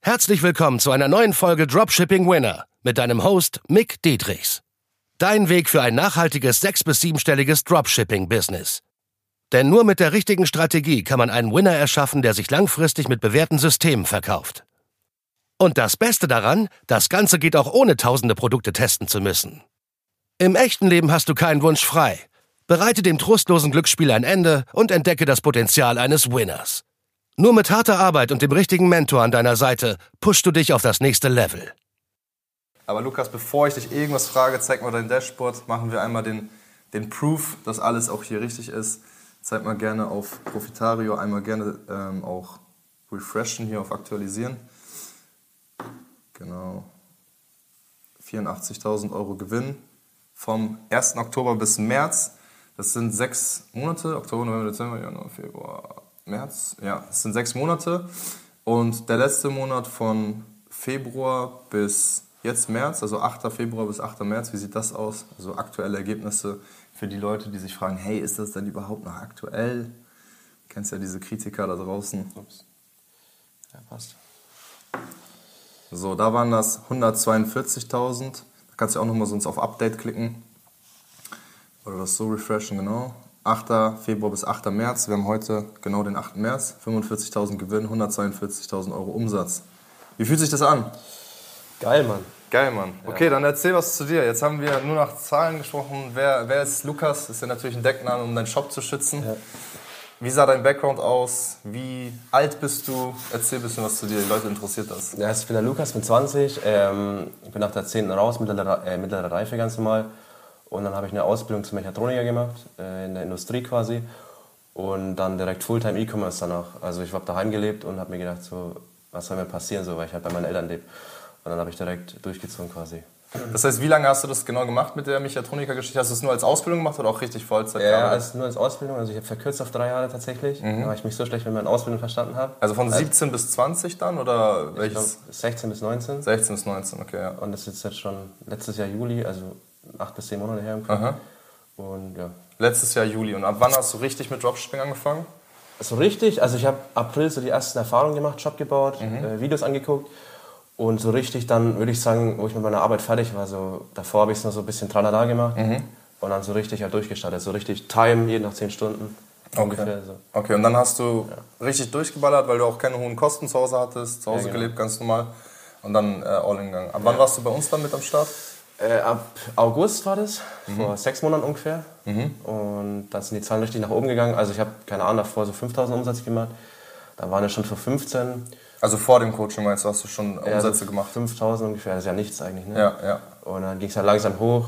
Herzlich willkommen zu einer neuen Folge Dropshipping Winner mit deinem Host Mick Dietrichs. Dein Weg für ein nachhaltiges 6- bis 7-stelliges Dropshipping-Business. Denn nur mit der richtigen Strategie kann man einen Winner erschaffen, der sich langfristig mit bewährten Systemen verkauft. Und das Beste daran, das Ganze geht auch ohne tausende Produkte testen zu müssen. Im echten Leben hast du keinen Wunsch frei. Bereite dem trostlosen Glücksspiel ein Ende und entdecke das Potenzial eines Winners. Nur mit harter Arbeit und dem richtigen Mentor an deiner Seite pushst du dich auf das nächste Level. Aber Lukas, bevor ich dich irgendwas frage, zeig mal dein Dashboard, machen wir einmal den Proof, dass alles auch hier richtig ist. Zeig mal gerne auf Profitario, einmal gerne auch refreshen hier auf Aktualisieren. Genau. 84.000 Euro Gewinn vom 1. Oktober bis März. Das sind 6 Monate, Oktober, November, Dezember, Januar, Februar, März. Ja, das sind 6 Monate. Und der letzte Monat von Februar bis jetzt März, also 8. Februar bis 8. März, wie sieht das aus? Also aktuelle Ergebnisse für die Leute, die sich fragen, hey, ist das denn überhaupt noch aktuell? Du kennst ja diese Kritiker da draußen. Ups. Ja, passt. So, da waren das 142.000. Da kannst du auch nochmal sonst auf Update klicken. Oder das so refreshen, genau. 8. Februar bis 8. März. Wir haben heute genau den 8. März. 45.000 Gewinn, 142.000 Euro Umsatz. Wie fühlt sich das an? Geil, Mann. Geil, Mann. Okay, dann erzähl was zu dir. Jetzt haben wir nur nach Zahlen gesprochen. Wer ist Lukas? Das ist ja natürlich ein Deckname, um deinen Shop zu schützen. Ja. Wie sah dein Background aus? Wie alt bist du? Erzähl ein bisschen was zu dir. Die Leute interessiert das. Ja, ich bin der Lukas, bin 20. Ich bin nach der 10. raus, mittlere Reife ganz normal. Und dann habe ich eine Ausbildung zum Mechatroniker gemacht, in der Industrie quasi. Und dann direkt Fulltime E-Commerce danach. Also ich habe daheim gelebt und habe mir gedacht, so, was soll mir passieren, so, weil ich halt bei meinen Eltern lebe. Und dann habe ich direkt durchgezogen quasi. Das heißt, wie lange hast du das genau gemacht mit der Mechatroniker-Geschichte? Hast du es nur als Ausbildung gemacht oder auch richtig Vollzeit? Ja, nur als Ausbildung. Also ich habe verkürzt auf 3 Jahre tatsächlich, weil ich mich so schlecht mit meiner Ausbildung verstanden habe. Also von 17 bis 20 dann oder welches? Ich glaub, 16 bis 19. 16 bis 19, okay, ja. Und das ist jetzt schon letztes Jahr Juli, also 8 bis 10 Monate her im Kopf. Und ja. Letztes Jahr Juli. Und ab wann hast du richtig mit Dropshipping angefangen? So richtig, also ich habe April so die ersten Erfahrungen gemacht, Shop gebaut, Videos angeguckt. Und so richtig dann, würde ich sagen, wo ich mit meiner Arbeit fertig war, so davor habe ich es noch so ein bisschen tralala gemacht und dann so richtig halt durchgestartet, so richtig Time, jeden nach 10 Stunden ungefähr. So. Okay, und dann hast du richtig durchgeballert, weil du auch keine hohen Kosten zu Hause hattest, zu Hause gelebt, ganz normal und dann all in gegangen. Ab wann warst du bei uns dann mit am Start? Ab August war das, vor 6 Monaten ungefähr und dann sind die Zahlen richtig nach oben gegangen, also ich habe, keine Ahnung, davor so 5.000 Umsatz gemacht, dann waren es schon für 15. Also vor dem Coaching meinst du, hast du schon Umsätze so gemacht? 5.000 ungefähr, das ist ja nichts eigentlich. Ne? Ja. Und dann ging es halt langsam hoch,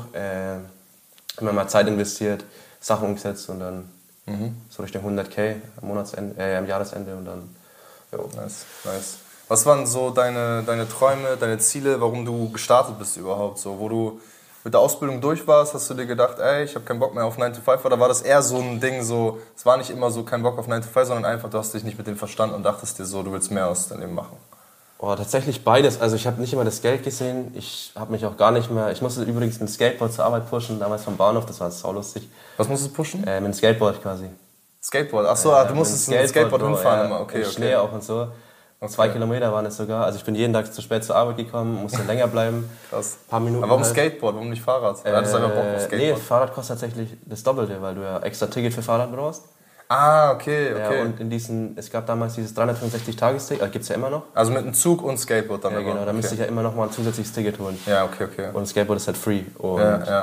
immer mal Zeit investiert, Sachen umgesetzt und dann so Richtung 100.000 am Jahresende und dann, jo. Nice. Was waren so deine Träume, deine Ziele, warum du gestartet bist überhaupt? So, wo du mit der Ausbildung durch warst, hast du dir gedacht, ey, ich habe keinen Bock mehr auf 9 to 5? Oder war das eher so ein Ding, so, es war nicht immer so kein Bock auf 9 to 5, sondern einfach, du hast dich nicht mit dem verstanden und dachtest dir so, du willst mehr aus deinem Leben machen? Oh, tatsächlich beides. Also ich habe nicht immer das Geld gesehen. Ich habe mich auch gar nicht mehr... Ich musste übrigens mit dem Skateboard zur Arbeit pushen, damals vom Bahnhof, das war saulustig. Was musstest du pushen? Mit dem Skateboard quasi. Skateboard? Achso, du musstest mit dem Skateboard hinfahren immer. Okay. Schnee auch und so. 2 Kilometer waren es sogar. Also ich bin jeden Tag zu spät zur Arbeit gekommen, musste länger bleiben. Krass. Ein paar Minuten. Aber warum Skateboard? Warum nicht Fahrrad? Hattest du einfach Bock auf Skateboard? Nee, Fahrrad kostet tatsächlich das Doppelte, weil du ja extra Ticket für Fahrrad brauchst. Ah, okay. Ja, und es gab damals dieses 365-Tages-Ticket, gibt es ja immer noch. Also mit einem Zug und Skateboard dann? Ja, genau, da müsste ich ja immer noch mal ein zusätzliches Ticket holen. Ja, okay. Und Skateboard ist halt free. Und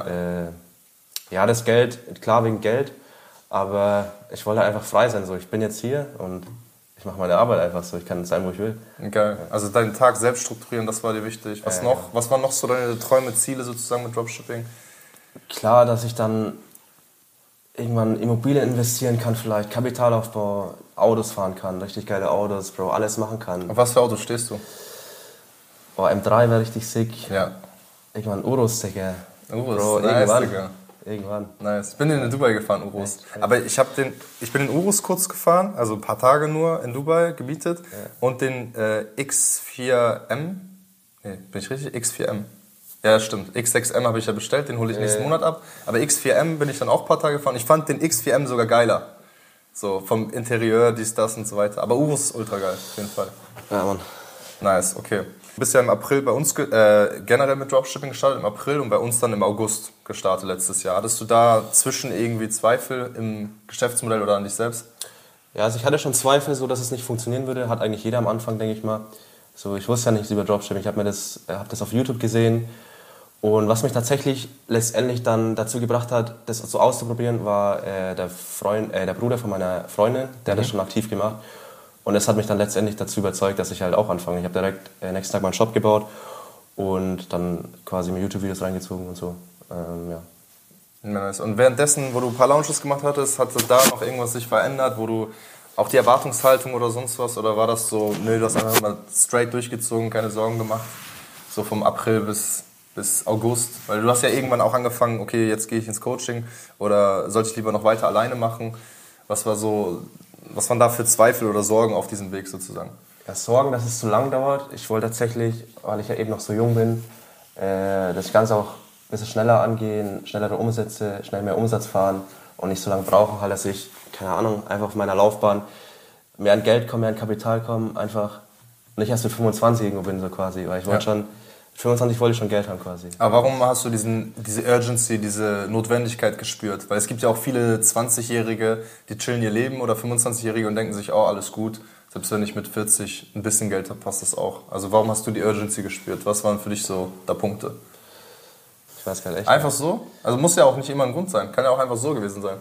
ja, das Geld, klar wegen Geld, aber ich wollte einfach frei sein. So. Ich bin jetzt hier und ich mache meine Arbeit einfach so, ich kann sein, wo ich will. Geil. Also deinen Tag selbst strukturieren, das war dir wichtig. Was noch? Was waren noch so deine Träume, Ziele sozusagen mit Dropshipping? Klar, dass ich dann irgendwann Immobilien investieren kann vielleicht, Kapitalaufbau, Autos fahren kann, richtig geile Autos, Bro, alles machen kann. Auf was für Autos stehst du? Boah, M3 wäre richtig sick. Ja. Irgendwann Urus, Digga. Urus, Bro, nice, Digga. Irgendwann. Nice. Ich bin in Dubai gefahren, Urus. Aber ich bin in Urus kurz gefahren, also ein paar Tage nur in Dubai gemietet. Ja. Und den X4M, nee, bin ich richtig? X4M. Ja, stimmt. X6M habe ich ja bestellt, den hole ich nächsten Monat ab. Aber X4M bin ich dann auch ein paar Tage gefahren. Ich fand den X4M sogar geiler. So vom Interieur, dies, das und so weiter. Aber Urus ist ultra geil, auf jeden Fall. Ja, Mann. Nice, okay. Du bist ja im April bei uns generell mit Dropshipping gestartet, im April, und bei uns dann im August gestartet letztes Jahr. Hattest du da zwischen irgendwie Zweifel im Geschäftsmodell oder an dich selbst? Ja, also ich hatte schon Zweifel, so dass es nicht funktionieren würde. Hat eigentlich jeder am Anfang, denke ich mal. So, ich wusste ja nichts über Dropshipping. Ich habe das auf YouTube gesehen. Und was mich tatsächlich letztendlich dann dazu gebracht hat, das so auszuprobieren, war der Bruder von meiner Freundin. Der hat das schon aktiv gemacht. Und das hat mich dann letztendlich dazu überzeugt, dass ich halt auch anfange. Ich habe direkt nächsten Tag meinen Shop gebaut und dann quasi mir YouTube-Videos reingezogen und so. Ja. Nice. Und währenddessen, wo du ein paar Launches gemacht hattest, hat da noch irgendwas sich verändert, wo du auch die Erwartungshaltung oder sonst was, oder war das so, nö, du hast einfach mal straight durchgezogen, keine Sorgen gemacht, so vom April bis August? Weil du hast ja irgendwann auch angefangen, okay, jetzt gehe ich ins Coaching, oder sollte ich lieber noch weiter alleine machen? Was waren da für Zweifel oder Sorgen auf diesem Weg sozusagen? Ja, Sorgen, dass es zu lang dauert. Ich wollte tatsächlich, weil ich ja eben noch so jung bin, das Ganze auch ein bisschen schneller angehen, schnellere Umsätze, schnell mehr Umsatz fahren und nicht so lange brauchen, halt, dass ich, keine Ahnung, einfach auf meiner Laufbahn mehr an Geld komme, mehr an Kapital komme, einfach nicht erst mit 25 irgendwo bin, so quasi, weil ich wollte schon, mit 25 wollte ich schon Geld haben quasi. Aber warum hast du diese Urgency, diese Notwendigkeit gespürt? Weil es gibt ja auch viele 20-Jährige, die chillen ihr Leben, oder 25-Jährige und denken sich, oh, alles gut, selbst wenn ich mit 40 ein bisschen Geld habe, passt das auch. Also warum hast du die Urgency gespürt? Was waren für dich so da Punkte? Ich weiß gar nicht. Einfach so? Also muss ja auch nicht immer ein Grund sein, kann ja auch einfach so gewesen sein.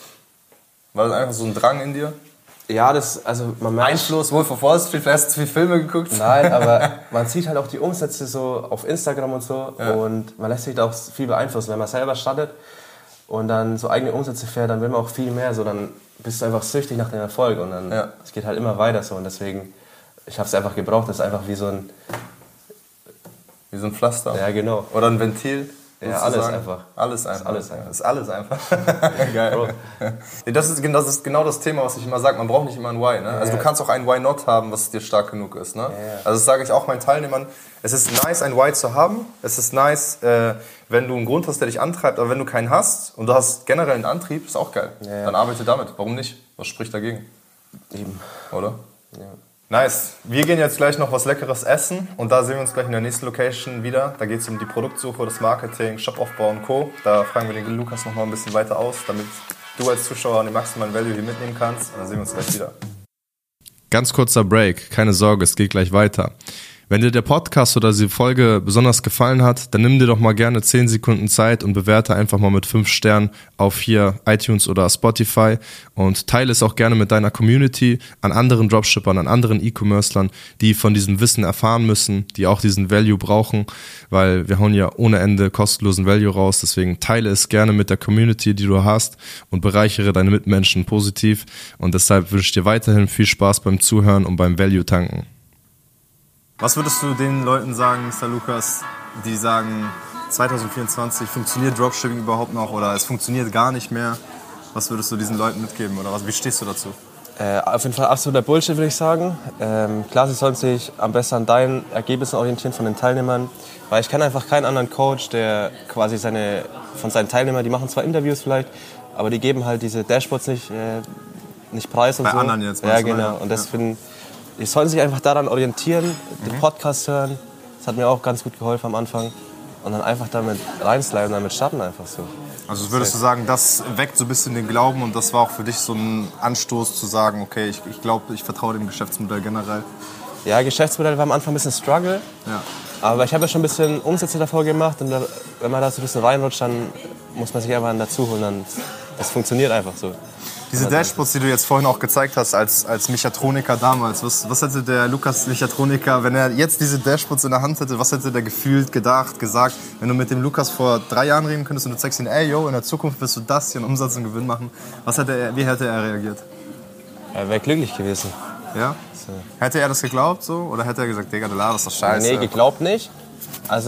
War das einfach so ein Drang in dir? Ja, also man merkt... Einfluss, Wolf of Wall Street, hast du viel Filme geguckt? Nein, aber man sieht halt auch die Umsätze so auf Instagram und so, und man lässt sich da auch viel beeinflussen. Wenn man selber startet und dann so eigene Umsätze fährt, dann will man auch viel mehr, so dann bist du einfach süchtig nach dem Erfolg, und dann es geht halt immer weiter so, und deswegen, ich habe es einfach gebraucht, das ist einfach wie so ein Pflaster. Ja, genau. Oder ein Ventil. Ja, alles einfach. Alles einfach. Das ist alles einfach. Geil. Das ist genau das Thema, was ich immer sage. Man braucht nicht immer ein Why. Ne? Also du kannst auch ein Why Not haben, was dir stark genug ist. Ne? Also das sage ich auch meinen Teilnehmern. Es ist nice, ein Why zu haben. Es ist nice, wenn du einen Grund hast, der dich antreibt. Aber wenn du keinen hast und du hast generell einen Antrieb, ist auch geil. Dann arbeite damit. Warum nicht? Was spricht dagegen? Eben. Oder? Ja. Nice. Wir gehen jetzt gleich noch was Leckeres essen, und da sehen wir uns gleich in der nächsten Location wieder. Da geht es um die Produktsuche, das Marketing, Shopaufbau und Co. Da fragen wir den Lukas noch mal ein bisschen weiter aus, damit du als Zuschauer den maximalen Value hier mitnehmen kannst. Und dann sehen wir uns gleich wieder. Ganz kurzer Break, keine Sorge, es geht gleich weiter. Wenn dir der Podcast oder diese Folge besonders gefallen hat, dann nimm dir doch mal gerne 10 Sekunden Zeit und bewerte einfach mal mit 5 Sternen auf hier iTunes oder Spotify, und teile es auch gerne mit deiner Community, an anderen Dropshippern, an anderen E-Commercern, die von diesem Wissen erfahren müssen, die auch diesen Value brauchen, weil wir hauen ja ohne Ende kostenlosen Value raus. Deswegen teile es gerne mit der Community, die du hast, und bereichere deine Mitmenschen positiv. Und deshalb wünsche ich dir weiterhin viel Spaß beim Zuhören und beim Value tanken. Was würdest du den Leuten sagen, Mr. Lukas, die sagen, 2024 funktioniert Dropshipping überhaupt noch, oder es funktioniert gar nicht mehr? Was würdest du diesen Leuten mitgeben, oder wie stehst du dazu? Auf jeden Fall absoluter Bullshit, würde ich sagen. Klar, sie sollen sich am besten an deinen Ergebnissen orientieren von den Teilnehmern, weil ich kenne einfach keinen anderen Coach, der quasi von seinen Teilnehmern, die machen zwar Interviews vielleicht, aber die geben halt diese Dashboards nicht preis und bei so. Anderen jetzt. Ja, genau. Und das die sollen sich einfach daran orientieren, den Podcast hören. Das hat mir auch ganz gut geholfen am Anfang. Und dann einfach damit reinsliden, damit starten einfach so. Also würdest du sagen, das weckt so ein bisschen den Glauben, und das war auch für dich so ein Anstoß zu sagen, okay, ich glaube, ich vertraue dem Geschäftsmodell generell? Ja, Geschäftsmodell war am Anfang ein bisschen Struggle. Ja. Aber ich habe ja schon ein bisschen Umsätze davor gemacht, und wenn man da so ein bisschen reinrutscht, dann muss man sich einfach einen dazu holen. Das funktioniert einfach so. Diese Dashboards, die du jetzt vorhin auch gezeigt hast, als Mechatroniker damals, was hätte der Lukas Mechatroniker, wenn er jetzt diese Dashboards in der Hand hätte, was hätte der gefühlt, gedacht, gesagt? Wenn du mit dem Lukas vor 3 Jahren reden könntest und du zeigst ihm, ey, yo, in der Zukunft wirst du das hier, einen Umsatz und Gewinn machen, wie hätte er reagiert? Er wäre glücklich gewesen. Ja? So. Hätte er das geglaubt so? Oder hätte er gesagt, Digga, du laberst doch scheiße? Nee, geglaubt nicht. Also,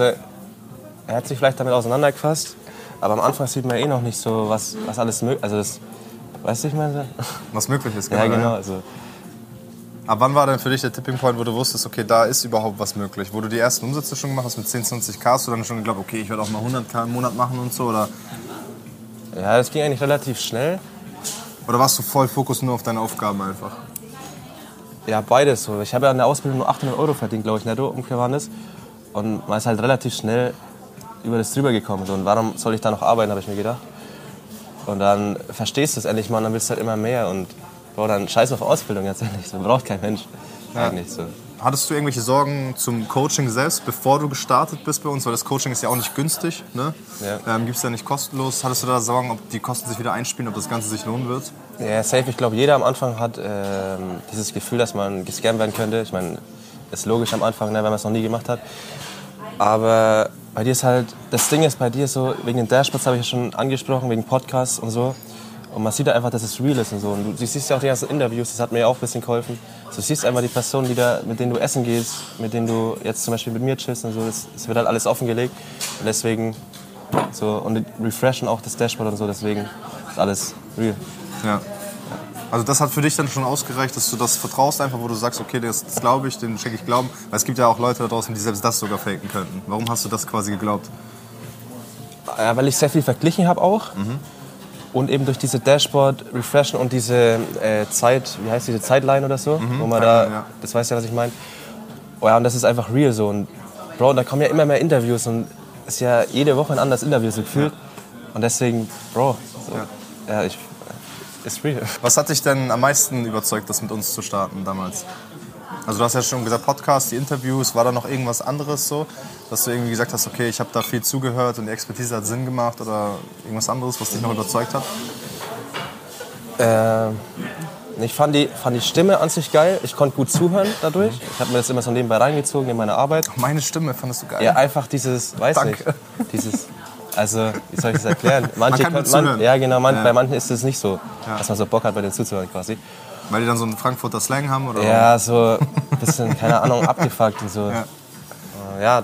er hat sich vielleicht damit auseinandergefasst, aber am Anfang sieht man noch nicht so, was alles möglich ist. Also weißt du, ich meine? Was möglich ist, genau. Ja, genau. Also. Aber wann war denn für dich der Tipping Point, wo du wusstest, okay, da ist überhaupt was möglich? Wo du die ersten Umsätze schon gemacht hast mit 10, 20k, hast du dann schon geglaubt, okay, ich werde auch mal 100k im Monat machen und so, oder? Ja, das ging eigentlich relativ schnell. Oder warst du voll Fokus nur auf deine Aufgaben einfach? Ja, beides so. Ich habe ja in der Ausbildung nur 800 € verdient, glaube ich, netto, umgewandt. Und man ist halt relativ schnell über das drüber gekommen. So. Und warum soll ich da noch arbeiten, habe ich mir gedacht. Und dann verstehst du es endlich mal und dann willst du halt immer mehr. Und Bro, dann scheiß auf Ausbildung, ganz ehrlich. So braucht kein Mensch eigentlich so. Hattest du irgendwelche Sorgen zum Coaching selbst, bevor du gestartet bist bei uns? Weil das Coaching ist ja auch nicht günstig, ne? Ja. Gibt es ja nicht kostenlos. Hattest du da Sorgen, ob die Kosten sich wieder einspielen, ob das Ganze sich lohnen wird? Ja, safe. Ich glaube, jeder am Anfang hat dieses Gefühl, dass man gescammt werden könnte. Ich meine, ist logisch am Anfang, ne, wenn man es noch nie gemacht hat. Aber bei dir ist halt, das Ding ist bei dir so, wegen den Dashboards habe ich ja schon angesprochen, wegen Podcasts und so. Und man sieht da einfach, dass es real ist und so. Und du siehst ja auch die ganzen Interviews, das hat mir ja auch ein bisschen geholfen. Du siehst einfach die Personen, mit denen du essen gehst, mit denen du jetzt zum Beispiel mit mir chillst und so. Das wird halt alles offengelegt. Und deswegen, so, und refreshen auch das Dashboard und so, deswegen ist alles real. Ja. Also das hat für dich dann schon ausgereicht, dass du das vertraust einfach, wo du sagst, okay, das glaube ich, den schenke ich Glauben. Weil es gibt ja auch Leute da draußen, die selbst das sogar faken könnten. Warum hast du das quasi geglaubt? Ja, weil ich sehr viel verglichen habe auch. Und eben durch diese Dashboard refreshen und diese wie heißt diese Zeitline oder so, wo man da, ja. das weißt ja, was ich meine. Oh ja, und das ist einfach real so. Und Bro, da kommen ja immer mehr Interviews und es ist ja jede Woche ein anderes Interview so gefühlt. Und deswegen, Bro, so, ist real. Was hat dich denn am meisten überzeugt, das mit uns zu starten damals? Also du hast ja schon gesagt, Podcast, die Interviews, war da noch irgendwas anderes so, dass du irgendwie gesagt hast, okay, ich habe da viel zugehört und die Expertise hat Sinn gemacht oder irgendwas anderes, was dich noch überzeugt hat? Ich fand die Stimme an sich geil, ich konnte gut zuhören dadurch. Ich habe mir das immer so nebenbei reingezogen in meine Arbeit. Meine Stimme fandest du geil? Ja, einfach dieses, weiß Danke. nicht, dieses, also, wie soll ich das erklären? Man kann gut zuhören. Ja, genau, bei manchen ist es nicht so, dass man so Bock hat, bei denen zuzuhören quasi. Weil die dann so einen Frankfurter Slang haben? Oder? Ja, so ein bisschen, keine Ahnung, abgefuckt und so. Ja,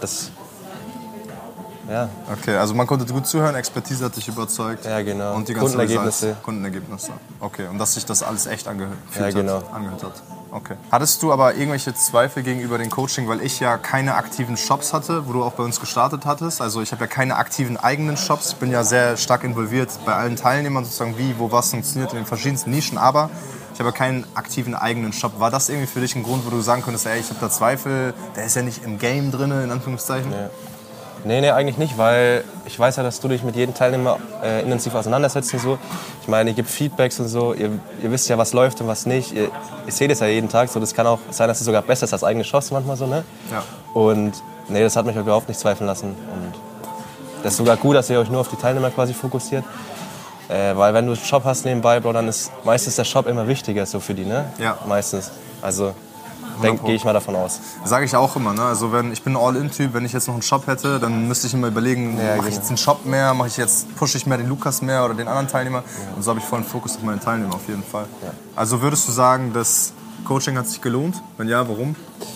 ja. Okay, also man konnte gut zuhören, Expertise hat dich überzeugt. Ja, genau. Und die ganzen Kundenergebnisse. Kundenergebnisse. Okay, und dass sich das alles echt angehört hat. Okay. Hattest du aber irgendwelche Zweifel gegenüber dem Coaching, weil ich ja keine aktiven Shops hatte, wo du auch bei uns gestartet hattest? Also ich habe ja keine aktiven eigenen Shops. Ich bin ja sehr stark involviert bei allen Teilnehmern, sozusagen wie, wo was funktioniert in den verschiedensten Nischen. Aber ich habe keinen aktiven eigenen Shop. War das irgendwie für dich ein Grund, wo du sagen könntest, ey, ich habe da Zweifel, der ist ja nicht im Game drin, in Anführungszeichen? Ja. Nee, eigentlich nicht, weil ich weiß ja, dass du dich mit jedem Teilnehmer intensiv auseinandersetzt und so. Ich meine, ihr gebt Feedbacks und so, ihr wisst ja, was läuft und was nicht. Ihr seht es ja jeden Tag, so, das kann auch sein, dass es sogar besser ist als eigene Shops manchmal so, ne? Ja. Und nee, das hat mich überhaupt nicht zweifeln lassen. Und das ist sogar gut, dass ihr euch nur auf die Teilnehmer quasi fokussiert. Weil wenn du einen Shop hast nebenbei, Bro, dann ist meistens der Shop immer wichtiger so für die, ne? Ja. Meistens. Also gehe ich mal davon aus. Sage ich auch immer, ne? Also ich bin ein All-In-Typ, wenn ich jetzt noch einen Shop hätte, dann müsste ich immer überlegen, mache ich jetzt einen Shop mehr, pushe ich mehr den Lukas mehr oder den anderen Teilnehmer. Ja. Und so habe ich vollen Fokus auf meine Teilnehmer auf jeden Fall. Ja. Also würdest du sagen, das Coaching hat sich gelohnt? Wenn ja, warum?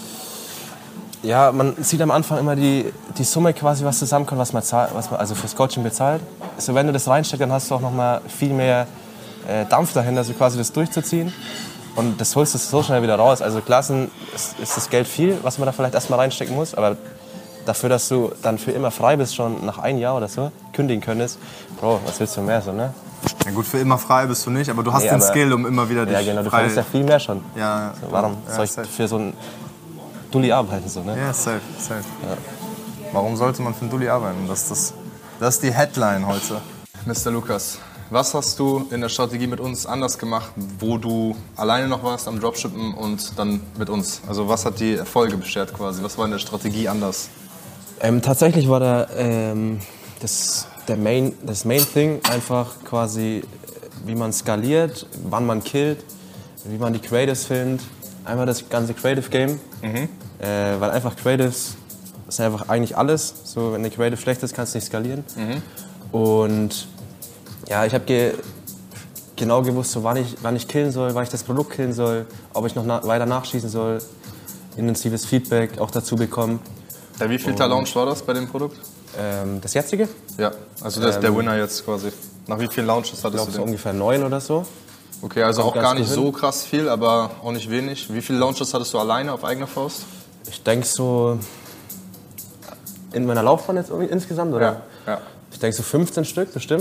Ja, man sieht am Anfang immer die Summe quasi, was zusammenkommt, was man also fürs Coaching bezahlt. Also wenn du das reinsteckst, dann hast du auch noch mal viel mehr Dampf dahinter, also quasi das durchzuziehen. Und das holst du so schnell wieder raus. Also klar ist das Geld viel, was man da vielleicht erstmal reinstecken muss, aber dafür, dass du dann für immer frei bist, schon nach 1 Jahr oder so, kündigen könntest, Bro, was willst du mehr so, ne? Ja gut, für immer frei bist du nicht, aber du hast den Skill, um immer wieder dich Ja genau, du frei... verdienst ja viel mehr schon. Ja, so, warum soll ich für so einen Dulli arbeiten, so, ne? Ja, safe. Ja. Warum sollte man für einen Dulli arbeiten? Das ist die Headline heute. Mr. Lukas, was hast du in der Strategie mit uns anders gemacht, wo du alleine noch warst am Dropshippen und dann mit uns? Also was hat die Erfolge beschert quasi? Was war in der Strategie anders? Tatsächlich war das Main Thing einfach quasi, wie man skaliert, wann man killt, wie man die Creatives filmt. Einfach das ganze Creative Game. Weil einfach Creatives ist einfach eigentlich alles. So, wenn eine Creative schlecht ist, kannst du nicht skalieren. Und ja, ich habe genau gewusst, so, wann ich killen soll, wann ich das Produkt killen soll, ob ich noch weiter nachschießen soll. Intensives Feedback auch dazu bekommen. Ja, wie viel Launch war das bei dem Produkt? Das jetzige? Ja, also das ist der Winner jetzt quasi. Nach wie vielen Launches hattest du den? Ich glaube so ungefähr 9 oder so. Okay, also auch gar nicht so krass viel, aber auch nicht wenig. Wie viele Launches hattest du alleine auf eigene Faust? Ich denke so in meiner Laufbahn jetzt insgesamt, oder? Ja. Ich denke so 15 Stück bestimmt.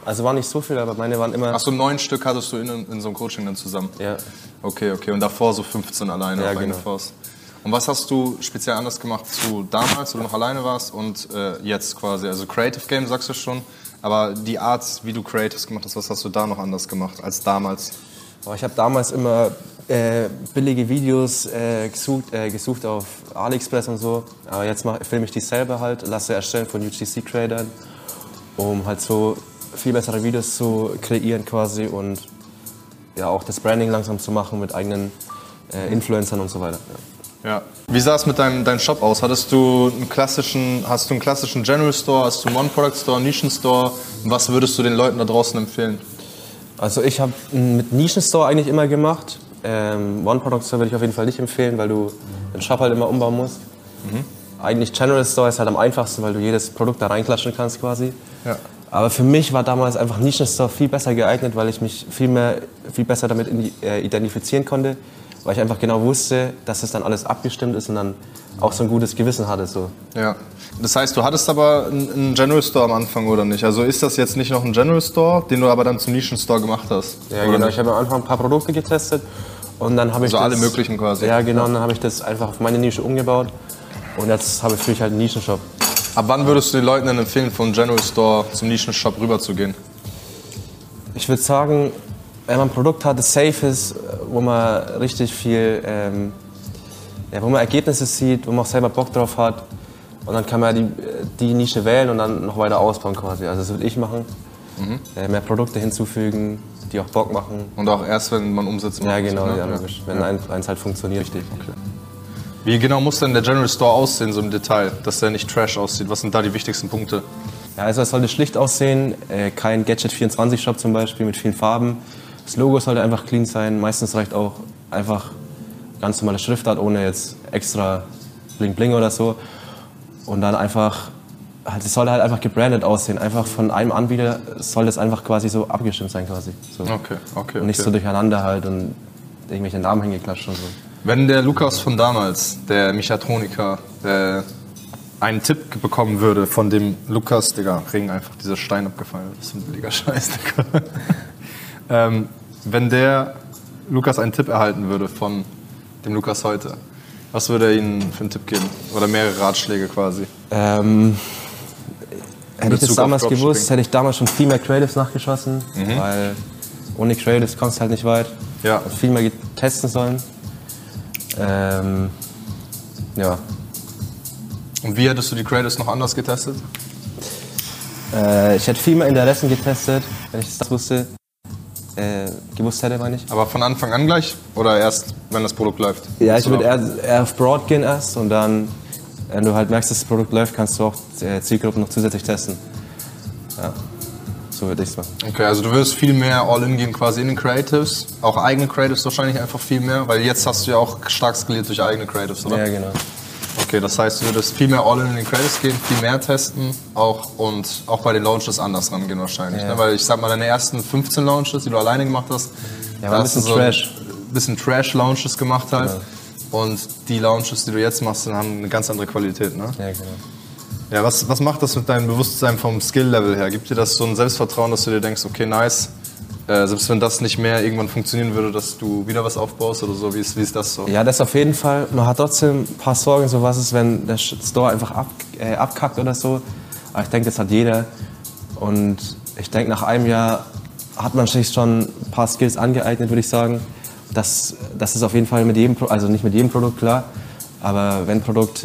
Also war nicht so viel, aber meine waren immer... Achso, 9 Stück hattest du in so einem Coaching dann zusammen? Ja. Okay. Und davor so 15 alleine auf eigene Faust. Und was hast du speziell anders gemacht zu damals, wo du noch alleine warst und jetzt quasi? Also Creative Game sagst du schon, aber die Art, wie du Creatives gemacht hast, was hast du da noch anders gemacht als damals? Ich habe damals immer billige Videos gesucht auf AliExpress und so. Aber jetzt filme ich die selber halt, lasse erstellen von UGC-Creatern, um halt so viel bessere Videos zu kreieren quasi und ja auch das Branding langsam zu machen mit eigenen Influencern und so weiter. Ja. Wie sah es mit deinem Shop aus? Hast du einen klassischen General Store, hast du einen One-Product-Store, einen Nischen-Store? Was würdest du den Leuten da draußen empfehlen? Also ich habe mit Nischen-Store eigentlich immer gemacht. One-Product-Store würde ich auf jeden Fall nicht empfehlen, weil du den Shop halt immer umbauen musst. Eigentlich General Store ist halt am einfachsten, weil du jedes Produkt da reinklatschen kannst quasi. Ja. Aber für mich war damals einfach Nischen-Store viel besser geeignet, weil ich mich viel besser damit identifizieren konnte. Weil ich einfach genau wusste, dass das dann alles abgestimmt ist und dann auch so ein gutes Gewissen hatte. So. Ja. Das heißt, du hattest aber einen General Store am Anfang oder nicht? Also ist das jetzt nicht noch ein General Store, den du aber dann zum Nischen Store gemacht hast? Ja, genau. Nicht? Ich habe am Anfang ein paar Produkte getestet und dann habe ich also alle möglichen quasi? Ja, genau. Und dann habe ich das einfach auf meine Nische umgebaut und jetzt führe ich halt einen Nischenshop. Ab wann würdest du den Leuten denn empfehlen, von General Store zum Nischenshop rüberzugehen? Ich würde sagen, wenn man ein Produkt hat, das safe ist, wo man richtig viel, wo man Ergebnisse sieht, wo man auch selber Bock drauf hat. Und dann kann man die Nische wählen und dann noch weiter ausbauen quasi. Also das würde ich machen. Mehr Produkte hinzufügen, die auch Bock machen. Und auch erst, wenn man Umsätze macht. Ja, genau, ja, logisch. Wenn eins halt funktioniert. Richtig. Okay. Wie genau muss denn der General Store aussehen, so im Detail, dass der nicht trash aussieht? Was sind da die wichtigsten Punkte? Ja, also es sollte schlicht aussehen, kein Gadget24-Shop zum Beispiel mit vielen Farben. Das Logo sollte einfach clean sein. Meistens reicht auch einfach ganz normale Schriftart, ohne jetzt extra Bling Bling oder so. Und dann einfach, es sollte halt einfach gebrandet aussehen. Einfach von einem Anbieter soll das einfach quasi so abgestimmt sein quasi. So. Okay. Und nicht so durcheinander halt und irgendwelche Namen hingeklatscht und so. Wenn der Lukas von damals, der Mechatroniker, einen Tipp bekommen würde von dem Lukas, Digga, Regen einfach dieser Stein abgefallen. Das ist ein billiger Scheiß, Digga. Wenn der Lukas einen Tipp erhalten würde von dem Lukas heute, was würde er Ihnen für einen Tipp geben? Oder mehrere Ratschläge quasi? Hätte ich das damals gewusst, hätte ich damals schon viel mehr Creatives nachgeschossen, weil ohne Creatives kommst du halt nicht weit. Ja. Und viel mehr testen sollen. Ja. Und wie hättest du die Creatives noch anders getestet? Ich hätte viel mehr Interessen getestet, wenn ich das gewusst hätte, meine ich. Aber von Anfang an gleich? Oder erst, wenn das Produkt läuft? Ja, ich würde eher auf Broad gehen erst und dann, wenn du halt merkst, dass das Produkt läuft, kannst du auch Zielgruppen noch zusätzlich testen. Ja, so würde ich es machen. Okay, also du würdest viel mehr All-In gehen quasi in den Creatives, auch eigene Creatives wahrscheinlich einfach viel mehr, weil jetzt hast du ja auch stark skaliert durch eigene Creatives, oder? Ja, genau. Okay, das heißt, du würdest viel mehr All-In in den Creatives gehen, viel mehr testen und auch bei den Launches anders rangehen wahrscheinlich. Ja. Ne? Weil ich sag mal, deine ersten 15 Launches, die du alleine gemacht hast, ja, war ein bisschen Trash. Bisschen Trash-Launches gemacht halt. Genau. Und die Launches, die du jetzt machst, haben eine ganz andere Qualität, ne? Ja, genau. Ja, was macht das mit deinem Bewusstsein vom Skill-Level her? Gibt dir das so ein Selbstvertrauen, dass du dir denkst, okay, nice, selbst wenn das nicht mehr irgendwann funktionieren würde, dass du wieder was aufbaust oder so? Wie ist das so? Ja, das auf jeden Fall. Man hat trotzdem ein paar Sorgen, so was ist, wenn der Store einfach abkackt oder so. Aber ich denke, das hat jeder. Und ich denke, nach einem Jahr hat man sich schon ein paar Skills angeeignet, würde ich sagen. Das ist auf jeden Fall mit jedem, also nicht mit jedem Produkt, klar. Aber wenn ein Produkt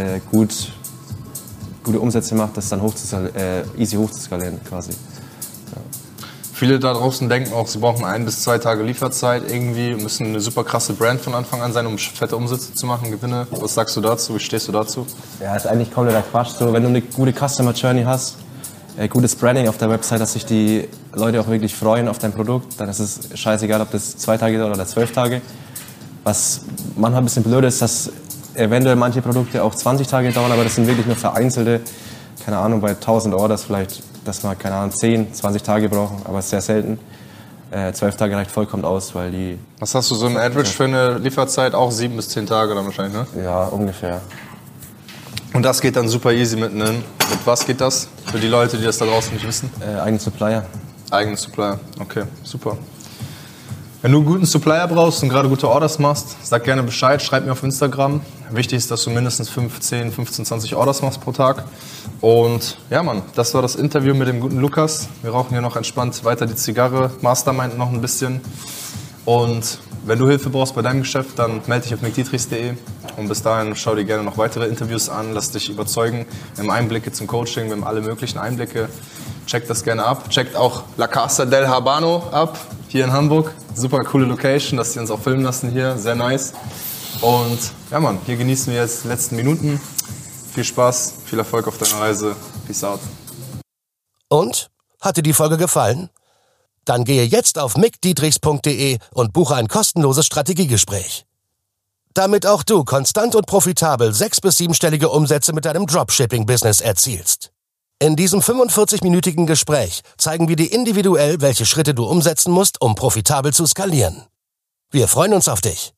gute Umsätze macht, das ist dann easy hochzuskalieren quasi. Ja. Viele da draußen denken auch, sie brauchen 1 bis 2 Tage Lieferzeit irgendwie und müssen eine super krasse Brand von Anfang an sein, um fette Umsätze zu machen, Gewinne. Was sagst du dazu? Wie stehst du dazu? Ja, ist eigentlich kompletter Quatsch. So, wenn du eine gute Customer Journey hast, gutes Branding auf der Website, dass sich die Leute auch wirklich freuen auf dein Produkt, dann ist es scheißegal, ob das 2 Tage dauert oder 12 Tage. Was manchmal ein bisschen blöd ist, dass eventuell manche Produkte auch 20 Tage dauern, aber das sind wirklich nur vereinzelte, keine Ahnung, bei 1000 Orders vielleicht, dass wir, keine Ahnung, 10, 20 Tage brauchen, aber sehr selten. 12 Tage reicht vollkommen aus, weil die... Was hast du so im Average für eine Lieferzeit? Auch 7 bis 10 Tage dann wahrscheinlich, ne? Ja, ungefähr. Und das geht dann super easy mit was geht das? Für die Leute, die das da draußen nicht wissen? Eigene Supplier. Eigene Supplier, okay, super. Wenn du einen guten Supplier brauchst und gerade gute Orders machst, sag gerne Bescheid, schreib mir auf Instagram. Wichtig ist, dass du mindestens 15, 20 Orders machst pro Tag. Und ja, Mann, das war das Interview mit dem guten Lukas. Wir rauchen hier noch entspannt weiter die Zigarre, Mastermind noch ein bisschen. Und wenn du Hilfe brauchst bei deinem Geschäft, dann melde dich auf mcdietrichs.de. Und bis dahin schau dir gerne noch weitere Interviews an, lass dich überzeugen. Wir haben Einblicke zum Coaching, wir haben alle möglichen Einblicke. Checkt das gerne ab. Checkt auch La Casa del Habano ab, hier in Hamburg. Super coole Location, dass die uns auch filmen lassen hier, sehr nice. Und ja, Mann, hier genießen wir jetzt die letzten Minuten. Viel Spaß, viel Erfolg auf deiner Reise. Peace out. Und? Hat dir die Folge gefallen? Dann gehe jetzt auf mcdietrichs.de und buche ein kostenloses Strategiegespräch. Damit auch du konstant und profitabel 6- bis 7-stellige Umsätze mit deinem Dropshipping-Business erzielst. In diesem 45-minütigen Gespräch zeigen wir dir individuell, welche Schritte du umsetzen musst, um profitabel zu skalieren. Wir freuen uns auf dich.